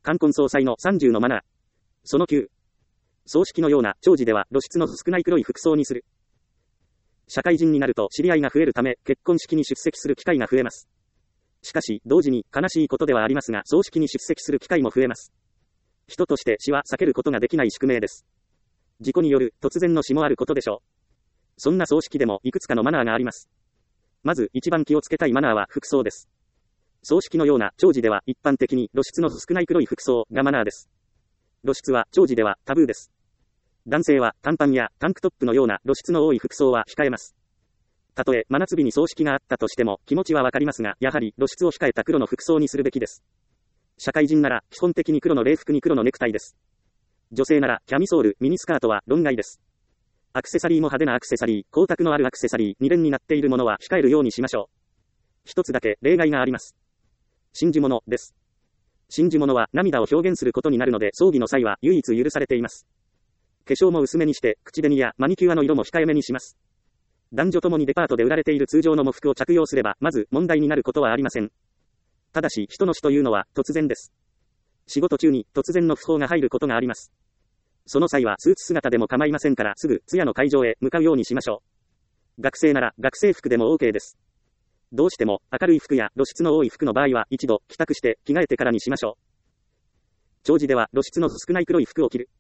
冠婚葬祭の30のマナー。その9。葬式のような長寿では露出の少ない黒い服装にする。社会人になると知り合いが増えるため、結婚式に出席する機会が増えます。しかし、同時に悲しいことではありますが、葬式に出席する機会も増えます。人として死は避けることができない宿命です。事故による突然の死もあることでしょう。そんな葬式でもいくつかのマナーがあります。まず一番気をつけたいマナーは服装です。葬式のような長寿では一般的に露出の少ない黒い服装がマナーです。露出は長寿ではタブーです。男性は短パンやタンクトップのような露出の多い服装は控えます。たとえ真夏日に葬式があったとしても気持ちはわかりますが、やはり露出を控えた黒の服装にするべきです。社会人なら基本的に黒の礼服に黒のネクタイです。女性ならキャミソール、ミニスカートは論外です。アクセサリーも派手なアクセサリー、光沢のあるアクセサリー、二連になっているものは控えるようにしましょう。一つだけ例外があります。真珠物です。真珠物は涙を表現することになるので、葬儀の際は唯一許されています。化粧も薄めにして、口紅やマニキュアの色も控えめにします。男女ともにデパートで売られている通常の喪服を着用すれば、まず問題になることはありません。ただし、人の死というのは突然です。仕事中に突然の訃報が入ることがあります。その際はスーツ姿でも構いませんから、すぐ通夜の会場へ向かうようにしましょう。学生なら学生服でも OK です。どうしても明るい服や露出の多い服の場合は一度帰宅して着替えてからにしましょう。長寿では露出の少ない黒い服を着る。